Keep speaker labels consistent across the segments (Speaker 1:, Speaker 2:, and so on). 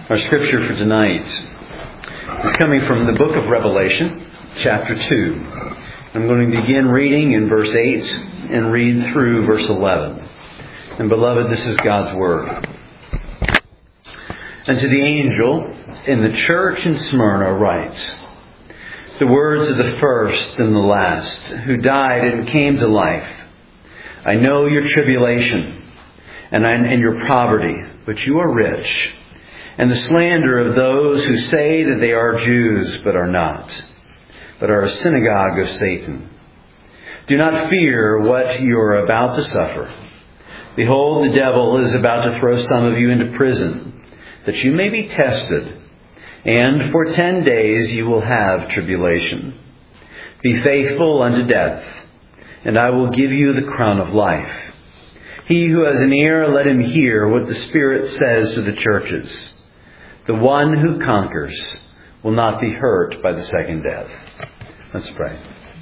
Speaker 1: Our scripture for tonight is coming from the book of Revelation, chapter 2. I'm going to begin reading in verse 8 and read through verse 11. And beloved, this is God's Word. And to the angel in the church in Smyrna writes, the words of the first and the last, who died and came to life. I know your tribulation and your poverty, but you are rich, and the slander of those who say that they are Jews but are not, but are a synagogue of Satan. Do not fear what you are about to suffer. Behold, the devil is about to throw some of you into prison, that you may be tested, and for 10 days you will have tribulation. Be faithful unto death, and I will give you the crown of life. He who has an ear, let him hear what the Spirit says to the churches. The one who conquers will not be hurt by the second death. Let's pray.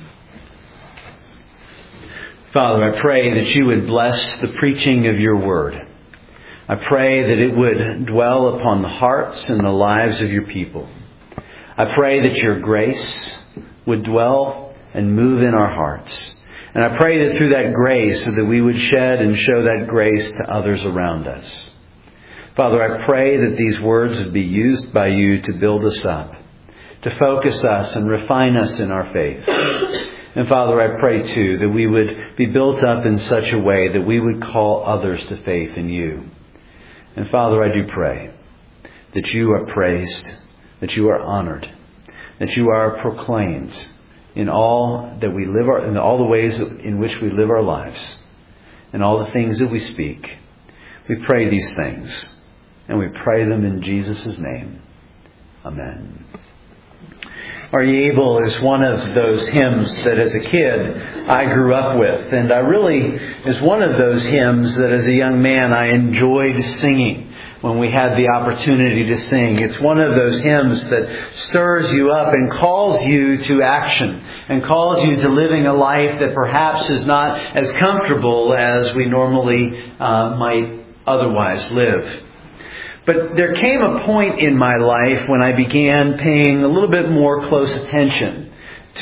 Speaker 1: Father, I pray that you would bless the preaching of your word. I pray that it would dwell upon the hearts and the lives of your people. I pray that your grace would dwell and move in our hearts. And I pray that through that grace that we would shed and show that grace to others around us. Father, I pray that these words would be used by you to build us up, to focus us and refine us in our faith. And Father, I pray too that we would be built up in such a way that we would call others to faith in you. And Father, I do pray that you are praised, that you are honored, that you are proclaimed in all that we live, in all the ways in which we live our lives, and all the things that we speak. We pray these things, and we pray them in Jesus' name. Amen. Are Ye Able is one of those hymns that as a kid I grew up with. And I really is one of those hymns that as a young man I enjoyed singing when we had the opportunity to sing. It's one of those hymns that stirs you up and calls you to action and calls you to living a life that perhaps is not as comfortable as we normally might otherwise live. But there came a point in my life when I began paying a little bit more close attention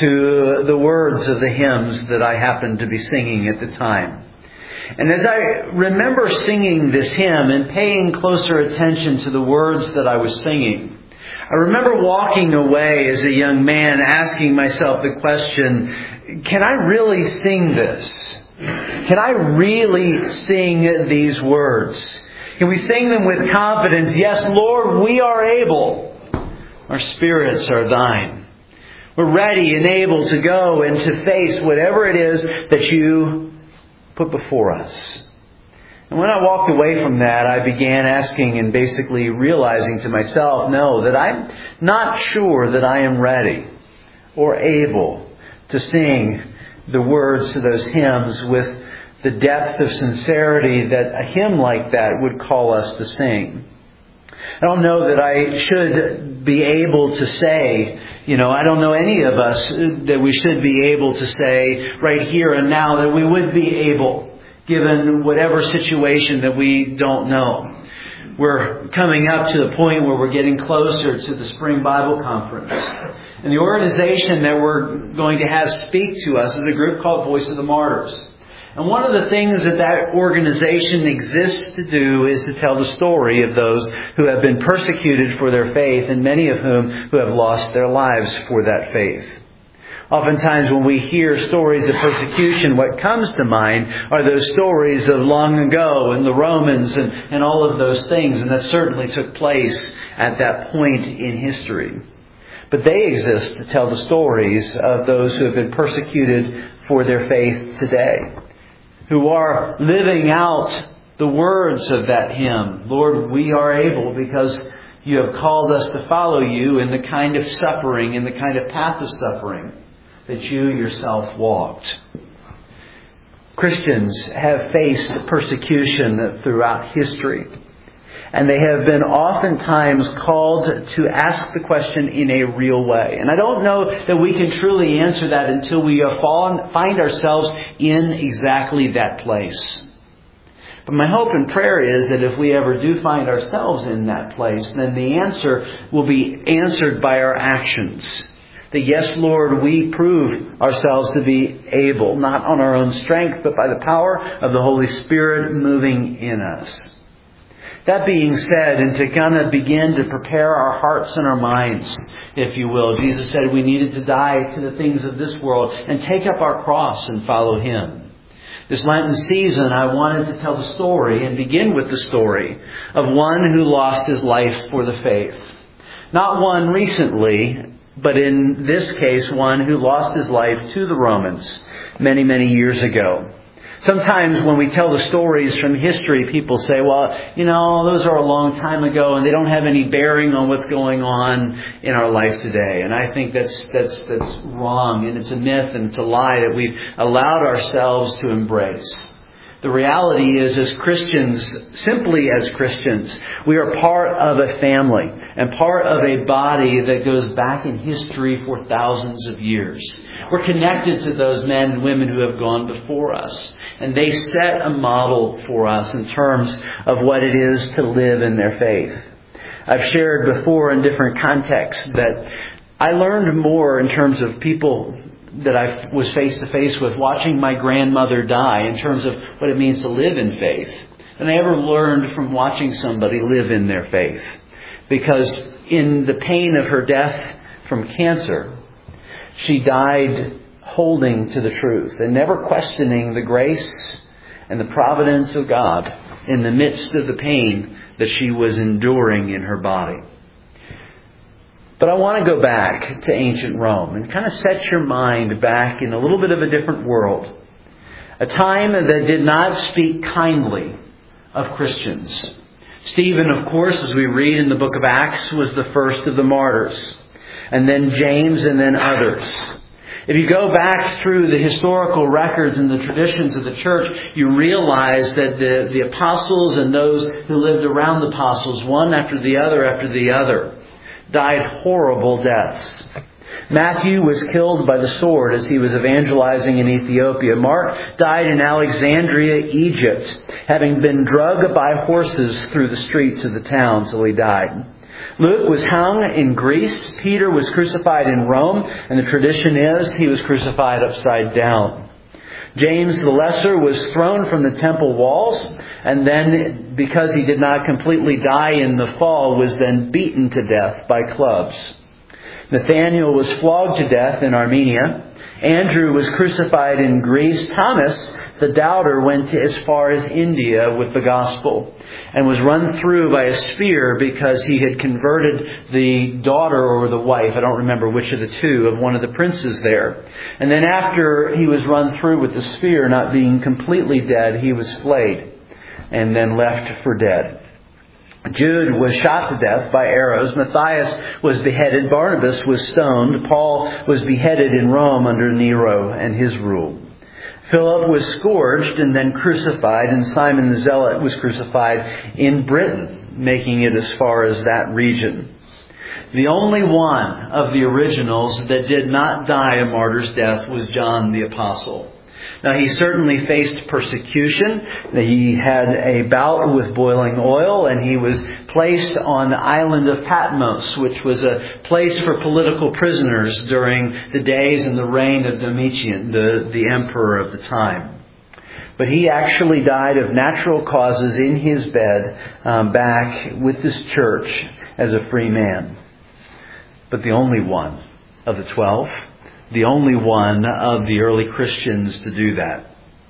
Speaker 1: to the words of the hymns that I happened to be singing at the time. And as I remember singing this hymn and paying closer attention to the words that I was singing, I remember walking away as a young man asking myself the question, can I really sing this? Can I really sing these words? Can we sing them with confidence? Yes, Lord, we are able. Our spirits are thine. We're ready and able to go and to face whatever it is that you put before us. And when I walked away from that, I began asking and basically realizing to myself, no, that I'm not sure that I am ready or able to sing the words to those hymns with the depth of sincerity that a hymn like that would call us to sing. I don't know that I should be able to say, I don't know any of us that we should be able to say right here and now that we would be able, given whatever situation that we don't know. We're coming up to the point where we're getting closer to the Spring Bible Conference. And the organization that we're going to have speak to us is a group called Voice of the Martyrs. And one of the things that organization exists to do is to tell the story of those who have been persecuted for their faith, and many of whom who have lost their lives for that faith. Oftentimes when we hear stories of persecution, what comes to mind are those stories of long ago and the Romans and all of those things. And that certainly took place at that point in history. But they exist to tell the stories of those who have been persecuted for their faith today, who are living out the words of that hymn. Lord, we are able because you have called us to follow you in the kind of suffering, in the kind of path of suffering that you yourself walked. Christians have faced persecution throughout history. And they have been oftentimes called to ask the question in a real way. And I don't know that we can truly answer that until we find ourselves in exactly that place. But my hope and prayer is that if we ever do find ourselves in that place, then the answer will be answered by our actions. That yes, Lord, we prove ourselves to be able, not on our own strength, but by the power of the Holy Spirit moving in us. That being said, and to kind of begin to prepare our hearts and our minds, if you will, Jesus said we needed to die to the things of this world and take up our cross and follow Him. This Lenten season, I wanted to tell the story and begin with the story of one who lost his life for the faith. Not one recently, but in this case, one who lost his life to the Romans many, many years ago. Sometimes when we tell the stories from history, people say, well, those are a long time ago and they don't have any bearing on what's going on in our life today. And I think that's wrong, and it's a myth and it's a lie that we've allowed ourselves to embrace. The reality is, as Christians, simply as Christians, we are part of a family and part of a body that goes back in history for thousands of years. We're connected to those men and women who have gone before us, and they set a model for us in terms of what it is to live in their faith. I've shared before in different contexts that I learned more in terms of people that I was face to face with watching my grandmother die in terms of what it means to live in faith than I ever learned from watching somebody live in their faith. Because in the pain of her death from cancer, she died holding to the truth and never questioning the grace and the providence of God in the midst of the pain that she was enduring in her body. But I want to go back to ancient Rome and kind of set your mind back in a little bit of a different world. A time that did not speak kindly of Christians. Stephen, of course, as we read in the book of Acts, was the first of the martyrs. And then James and then others. If you go back through the historical records and the traditions of the church, you realize that the apostles and those who lived around the apostles, one after the other, died horrible deaths. Matthew was killed by the sword as he was evangelizing in Ethiopia. Mark died in Alexandria, Egypt, having been drugged by horses through the streets of the town till he died. Luke was hung in Greece. Peter was crucified in Rome, and the tradition is he was crucified upside down. James the Lesser was thrown from the temple walls, and then, because he did not completely die in the fall, was then beaten to death by clubs. Nathanael was flogged to death in Armenia. Andrew was crucified in Greece. Thomas, the doubter, went as far as India with the gospel and was run through by a spear because he had converted the daughter or the wife, I don't remember which of the two, of one of the princes there. And then after he was run through with the spear, not being completely dead, he was flayed and then left for dead. Jude was shot to death by arrows. Matthias was beheaded. Barnabas was stoned. Paul was beheaded in Rome under Nero and his rule. Philip was scourged and then crucified, and Simon the Zealot was crucified in Britain, making it as far as that region. The only one of the originals that did not die a martyr's death was John the Apostle. Now, he certainly faced persecution. He had a bout with boiling oil, and he was placed on the island of Patmos, which was a place for political prisoners during the days and the reign of Domitian, the emperor of the time. But he actually died of natural causes in his bed back with his church as a free man. But the only one of the 12, the only one of the early Christians to do that.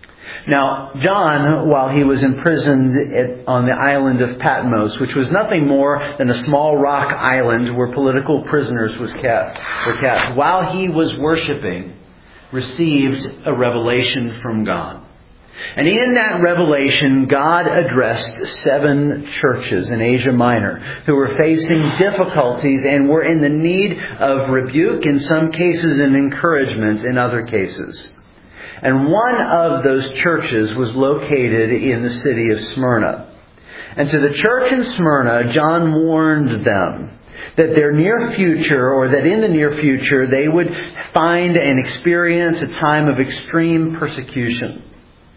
Speaker 1: Now, John, while he was imprisoned on the island of Patmos, which was nothing more than a small rock island where political prisoners were kept, while he was worshiping, received a revelation from God. And in that revelation, God addressed 7 churches in Asia Minor who were facing difficulties and were in the need of rebuke in some cases and encouragement in other cases. And one of those churches was located in the city of Smyrna. And to the church in Smyrna, John warned them that their near future, or that in the near future, they would find and experience a time of extreme persecution.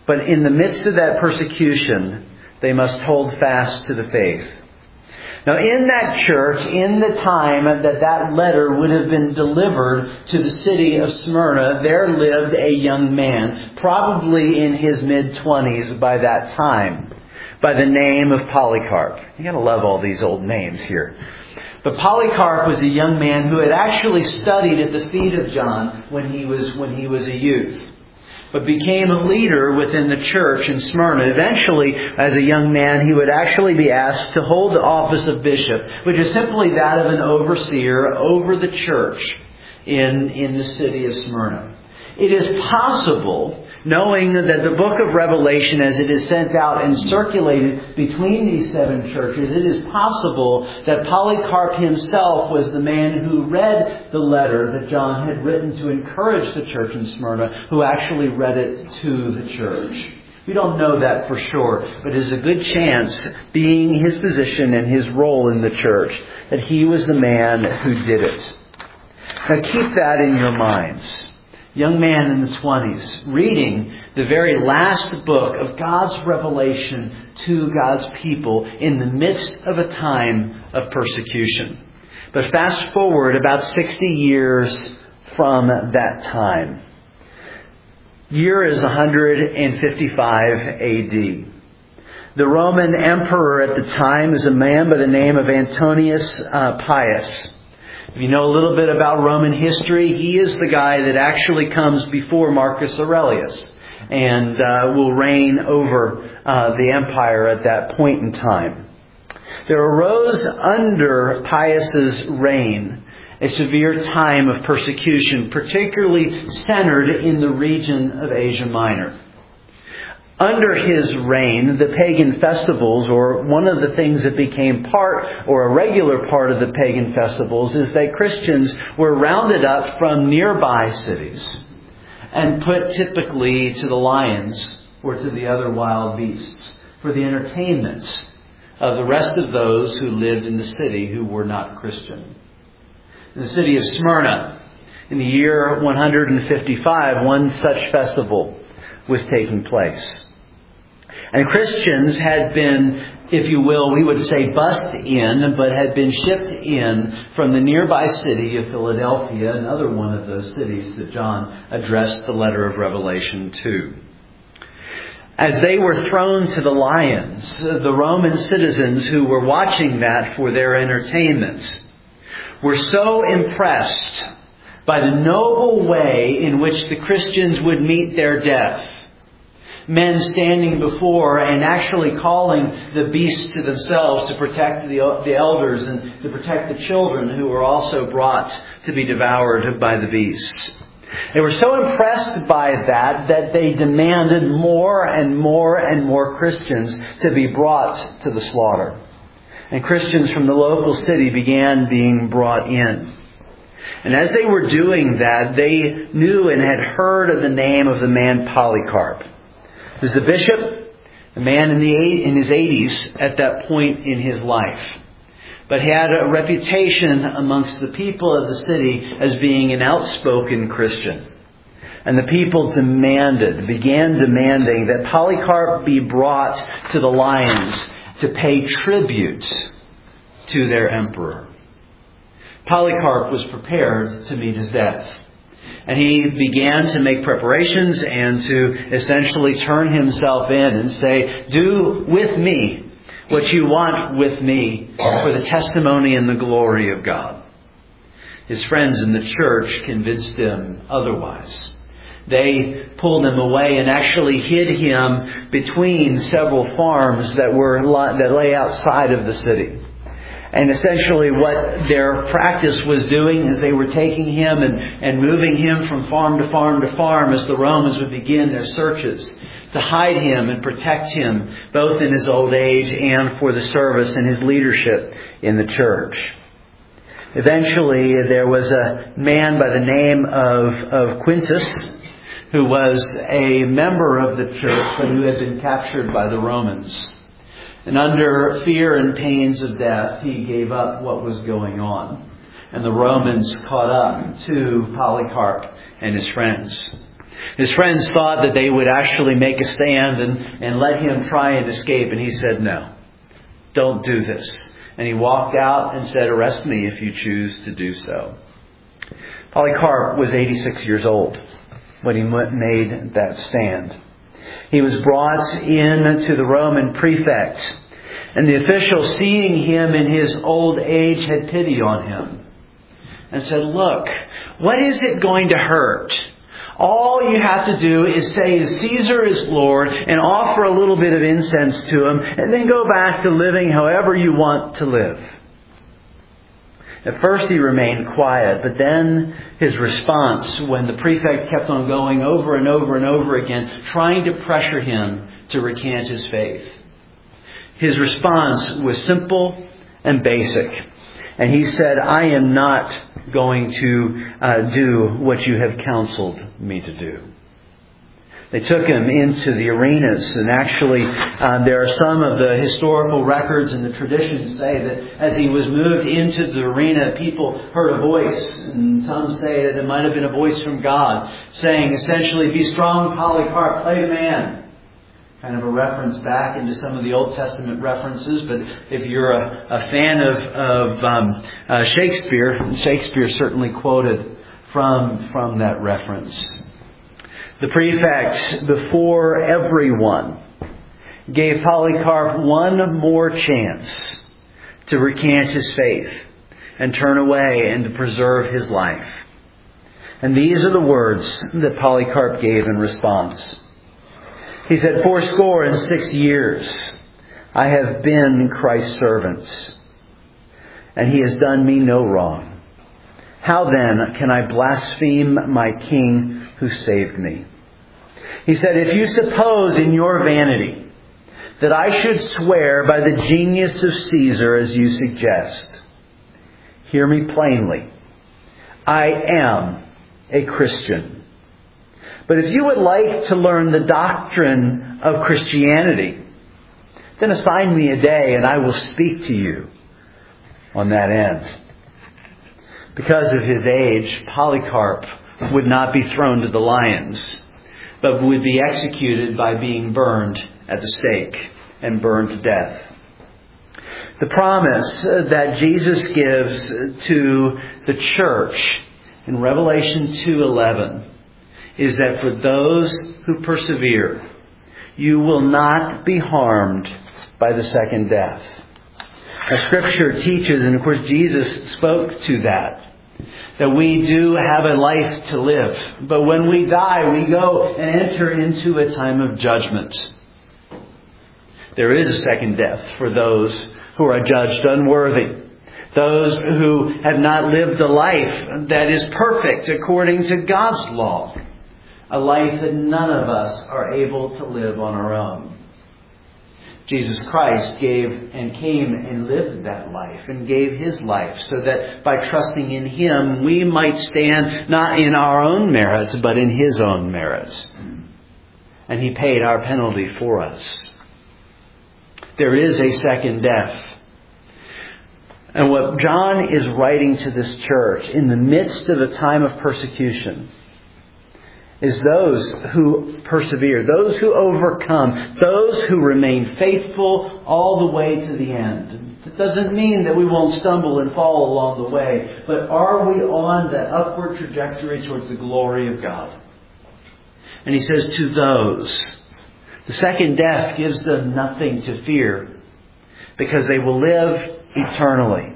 Speaker 1: But in the midst of that persecution, they must hold fast to the faith. Now, in that church, in the time that letter would have been delivered to the city of Smyrna, there lived a young man, probably in his mid-20s by that time, by the name of Polycarp. You gotta love all these old names here. But Polycarp was a young man who had actually studied at the feet of John when he was a youth, but became a leader within the church in Smyrna. Eventually, as a young man, he would actually be asked to hold the office of bishop, which is simply that of an overseer over the church in the city of Smyrna. It is possible, knowing that the book of Revelation, as it is sent out and circulated between these 7 churches, it is possible that Polycarp himself was the man who read the letter that John had written to encourage the church in Smyrna, who actually read it to the church. We don't know that for sure, but it is a good chance, being his position and his role in the church, that he was the man who did it. Now keep that in your minds. Young man in the 20s, reading the very last book of God's revelation to God's people in the midst of a time of persecution. But fast forward about 60 years from that time. Year is 155 AD. The Roman emperor at the time is a man by the name of Antonius Pius. If you know a little bit about Roman history, he is the guy that actually comes before Marcus Aurelius and will reign over the empire at that point in time. There arose under Pius's reign a severe time of persecution, particularly centered in the region of Asia Minor. Under his reign, the pagan festivals, or one of the things that became part or a regular part of the pagan festivals, is that Christians were rounded up from nearby cities and put typically to the lions or to the other wild beasts for the entertainment of the rest of those who lived in the city who were not Christian. In the city of Smyrna, in the year 155, one such festival was taking place. And Christians had been, if you will, we would say bussed in, but had been shipped in from the nearby city of Philadelphia, another one of those cities that John addressed the letter of Revelation to. As they were thrown to the lions, the Roman citizens who were watching that for their entertainment were so impressed by the noble way in which the Christians would meet their death. Men standing before and actually calling the beasts to themselves to protect the elders and to protect the children who were also brought to be devoured by the beasts. They were so impressed by that they demanded more and more and more Christians to be brought to the slaughter. And Christians from the local city began being brought in. And as they were doing that, they knew and had heard of the name of the man Polycarp. He was a bishop, a man in his 80s at that point in his life, but had a reputation amongst the people of the city as being an outspoken Christian. And the people began demanding that Polycarp be brought to the lions to pay tribute to their emperor. Polycarp was prepared to meet his death. And he began to make preparations and to essentially turn himself in and say, "Do with me what you want with me for the testimony and the glory of God." His friends in the church convinced him otherwise. They pulled him away and actually hid him between several farms that lay outside of the city. And essentially what their practice was doing is they were taking him and moving him from farm to farm to farm as the Romans would begin their searches to hide him and protect him both in his old age and for the service and his leadership in the church. Eventually there was a man by the name of Quintus who was a member of the church but who had been captured by the Romans. And under fear and pains of death, he gave up what was going on. And the Romans caught up to Polycarp and his friends. His friends thought that they would actually make a stand and let him try and escape. And he said, "No, don't do this." And he walked out and said, "Arrest me if you choose to do so." Polycarp was 86 years old when he made that stand. He was brought in to the Roman prefect, and the official, seeing him in his old age, had pity on him and said, "Look, what is it going to hurt? All you have to do is say Caesar is Lord and offer a little bit of incense to him, and then go back to living however you want to live." At first he remained quiet, but then his response, when the prefect kept on going over and over and over again, trying to pressure him to recant his faith, his response was simple and basic. And he said, "I am not going to do what you have counseled me to do." They took him into the arenas, and actually there are some of the historical records and the traditions say that as he was moved into the arena, people heard a voice, and some say that it might have been a voice from God, saying essentially, "Be strong, Polycarp, play the man." Kind of a reference back into some of the Old Testament references, but if you're a fan of Shakespeare, Shakespeare certainly quoted from that reference. The prefect, before everyone, gave Polycarp one more chance to recant his faith and turn away and to preserve his life. And these are the words that Polycarp gave in response. He said, "86 years I have been Christ's servant, and he has done me no wrong. How then can I blaspheme my King who saved me?" He said, "If you suppose in your vanity that I should swear by the genius of Caesar as you suggest, hear me plainly. I am a Christian. But if you would like to learn the doctrine of Christianity, then assign me a day and I will speak to you on that end." Because of his age, Polycarp would not be thrown to the lions, but would be executed by being burned at the stake and burned to death. The promise that Jesus gives to the church in Revelation 2:11 is that for those who persevere, you will not be harmed by the second death. Now, Scripture teaches, and of course Jesus spoke to that we do have a life to live. But when we die, we go and enter into a time of judgment. There is a second death for those who are judged unworthy. Those who have not lived a life that is perfect according to God's law. A life that none of us are able to live on our own. Jesus Christ came and lived that life and gave His life so that by trusting in Him we might stand not in our own merits but in His own merits. And He paid our penalty for us. There is a second death. And what John is writing to this church in the midst of a time of persecution is those who persevere, those who overcome, those who remain faithful all the way to the end. It doesn't mean that we won't stumble and fall along the way, but are we on that upward trajectory towards the glory of God? And he says to those, the second death gives them nothing to fear because they will live eternally.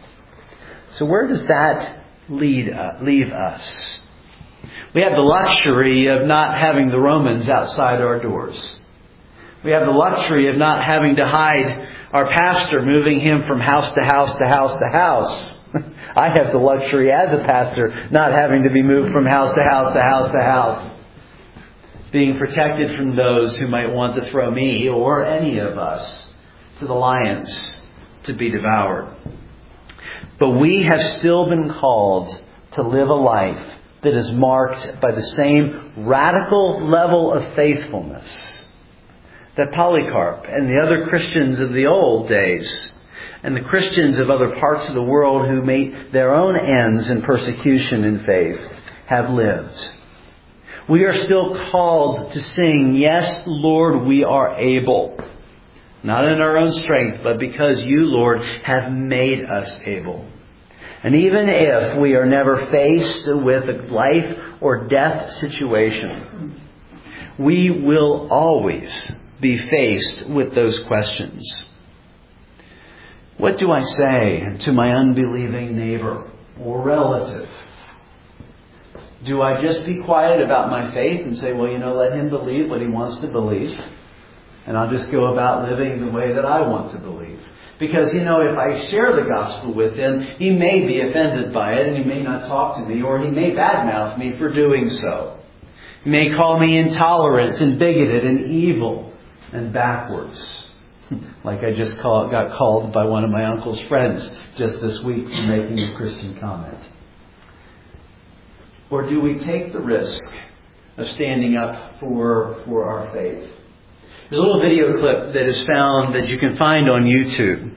Speaker 1: So where does that leave us? We have the luxury of not having the Romans outside our doors. We have the luxury of not having to hide our pastor, moving him from house to house to house to house. I have the luxury as a pastor not having to be moved from house to house to house to house. Being protected from those who might want to throw me or any of us to the lions to be devoured. But we have still been called to live a life that is marked by the same radical level of faithfulness that Polycarp and the other Christians of the old days and the Christians of other parts of the world who made their own ends in persecution and faith have lived. We are still called to sing, "Yes, Lord, we are able." Not in our own strength, but because you, Lord, have made us able. And even if we are never faced with a life or death situation, we will always be faced with those questions. What do I say to my unbelieving neighbor or relative? Do I just be quiet about my faith and say, well, let him believe what he wants to believe, and I'll just go about living the way that I want to believe? Because, if I share the gospel with him, he may be offended by it and he may not talk to me, or he may badmouth me for doing so. He may call me intolerant and bigoted and evil and backwards. Like I just got called by one of my uncle's friends just this week for making a Christian comment. Or do we take the risk of standing up for our faith? There's a little video clip that is found that you can find on YouTube.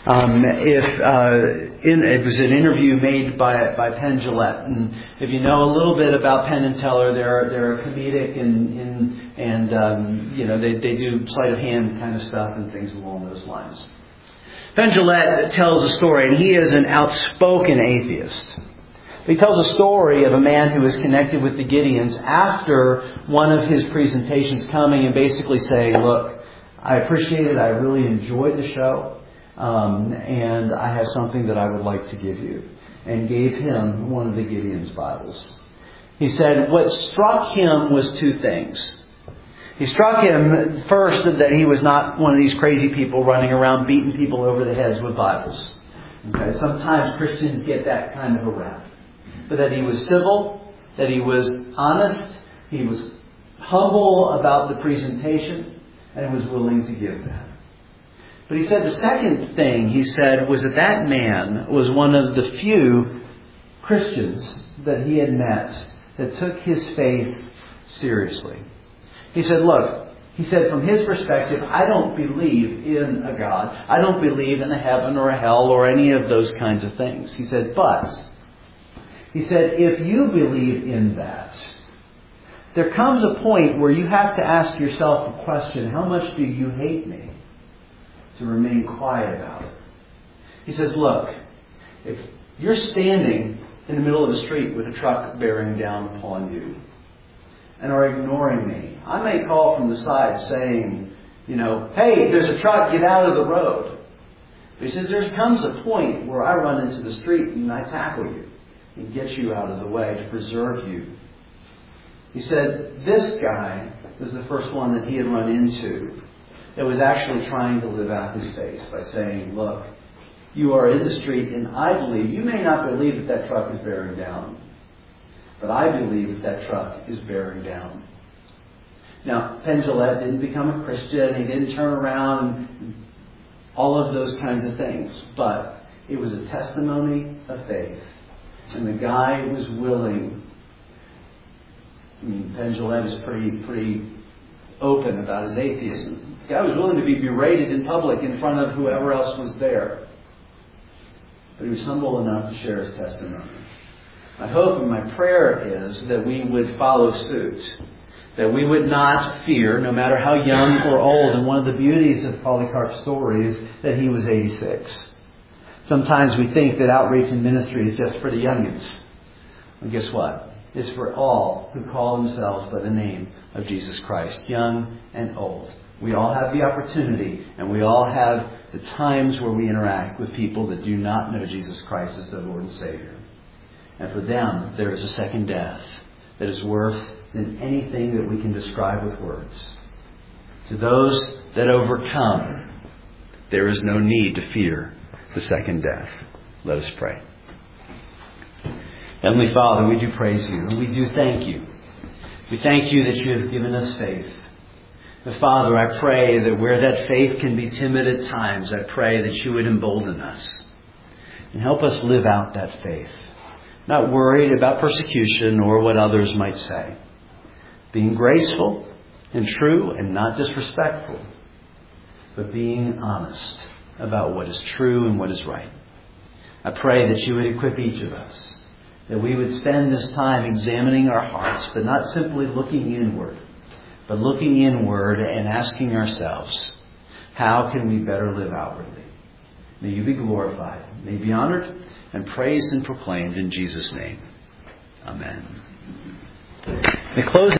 Speaker 1: It was an interview made by Penn Jillette, and if you know a little bit about Penn and Teller, they're comedic and they do sleight of hand kind of stuff and things along those lines. Penn Jillette tells a story, and he is an outspoken atheist. He tells a story of a man who was connected with the Gideons after one of his presentations, coming and basically saying, look, I appreciate it. I really enjoyed the show. And I have something that I would like to give you. And gave him one of the Gideon's Bibles. He said what struck him was two things. He struck him first that he was not one of these crazy people running around beating people over the heads with Bibles. Okay? Sometimes Christians get that kind of a rap. But that he was civil, that he was honest, he was humble about the presentation, and was willing to give that. But he said the second thing he said was that man was one of the few Christians that he had met that took his faith seriously. He said, look, from his perspective, I don't believe in a God. I don't believe in a heaven or a hell or any of those kinds of things. He said, if you believe in that, there comes a point where you have to ask yourself the question, how much do you hate me? To remain quiet about it. He says, look, if you're standing in the middle of the street with a truck bearing down upon you and are ignoring me, I may call from the side saying, hey, there's a truck, get out of the road. But he says, there comes a point where I run into the street and I tackle you and get you out of the way to preserve you. He said, this guy was the first one that he had run into that was actually trying to live out his faith by saying, look, you are in the street and I believe, you may not believe that truck is bearing down, but I believe that truck is bearing down. Now, Penn Jillette didn't become a Christian, he didn't turn around and all of those kinds of things, but it was a testimony of faith. And the guy was willing. Penn Jillette is pretty open about his atheism. The guy was willing to be berated in public in front of whoever else was there. But he was humble enough to share his testimony. My hope and my prayer is that we would follow suit. That we would not fear, no matter how young or old. And one of the beauties of Polycarp's story is that he was 86. Sometimes we think that outreach and ministry is just for the youngins. And guess what? It's for all who call themselves by the name of Jesus Christ, young and old. We all have the opportunity, and we all have the times where we interact with people that do not know Jesus Christ as their Lord and Savior. And for them, there is a second death that is worse than anything that we can describe with words. To those that overcome, there is no need to fear the second death. Let us pray. Heavenly Father, we do praise you and we do thank you. We thank you that you have given us faith. But Father, I pray that where that faith can be timid at times, I pray that you would embolden us and help us live out that faith. Not worried about persecution or what others might say. Being graceful and true and not disrespectful, but being honest about what is true and what is right. I pray that you would equip each of us That we would spend this time examining our hearts, but not simply looking inward, but looking inward and asking ourselves, how can we better live outwardly? May you be glorified. May you be honored and praised and proclaimed in Jesus' name. Amen. The closing